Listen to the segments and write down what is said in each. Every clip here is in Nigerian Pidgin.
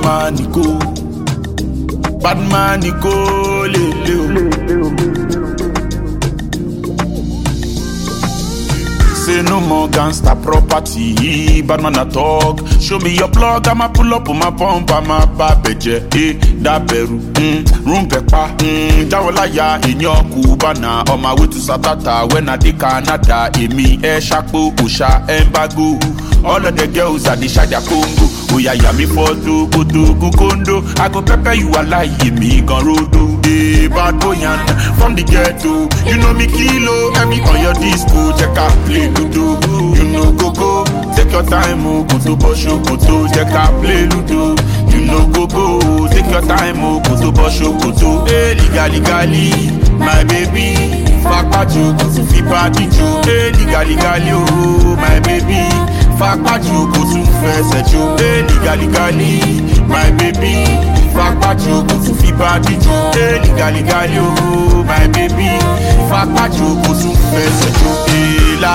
bad man go, Say no more gangster property, bad man a talk. Show me your plug, I'ma pull up on my pump, I'ma babeje, da beru, room pepa, jawolaya in your Cubana, on my way to Satata, when I dey Canada, me shakbo, usha, embago. All of the girls are the Shada Congo. Oh yeah, me for do, kondo. I go pepper you alive, me gon' rodo. Bad boy from the ghetto. You know me kilo, every on your disco. Check out play ludo. You know go. Take your time, go to Bosho, check out play ludo. You know go. Take your time, go to Bosho, hey, legally, my baby. Fuck what you go to Fipa Dijo. Hey, legally, oh, my baby. Fuck what you go to first you. Hey, legally, my baby. Fuck what you go to Fipa Dijo. Hey, legally, oh, my baby. Fuck what you go to first you. Ila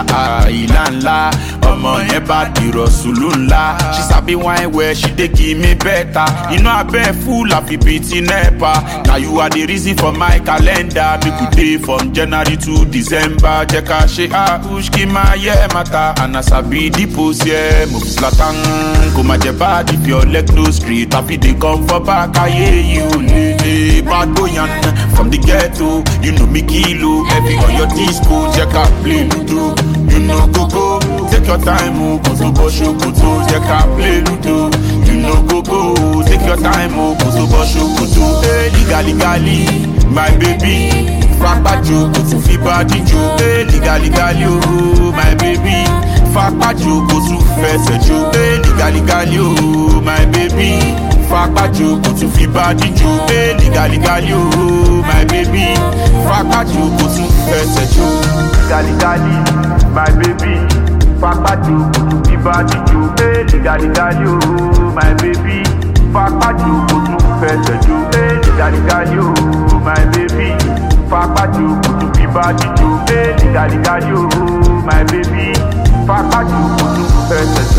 nla. Omo yẹn bá dìrọ̀ sùlù ńlá. She sabi wine where she dey give me better. You know I been full of beating nepa. Now you are the reason for my calendar. Make we dey from January to December. Jẹ́ ká ṣe àhùṣkì máa yẹ mata. And as I be the post yeah, mo fi slatan. Kò má jẹ bad if your leg no straight. Àfi dey come for back ayé yìí ò lè. Bad boy from the ghetto. You know me kilo. Heavy on your disco. Jẹ́ ká play ludo. You know go. Take your time, go to Bosho, check out play ludo. You know go. Take your time, go to Bosho, hey, legally, my baby. Fuck back you, go to Fipa Dijo. Hey, legally, oh, my baby. Fuck back you, go to first you. Hey, legally, oh, my baby. Fuck back you, go to Fipa Dijo. Hey, legally, oh, my baby. Fuck back you, go to first you. Legally, my baby. Fuck what you go to Fipa Dijo. Hey, legally, oh, my baby. Fuck what you go to first you. Hey, legally, oh, my baby. Fuck what you go to Fipa Dijo. Hey, legally, oh, my baby. Fuck what you go to first you.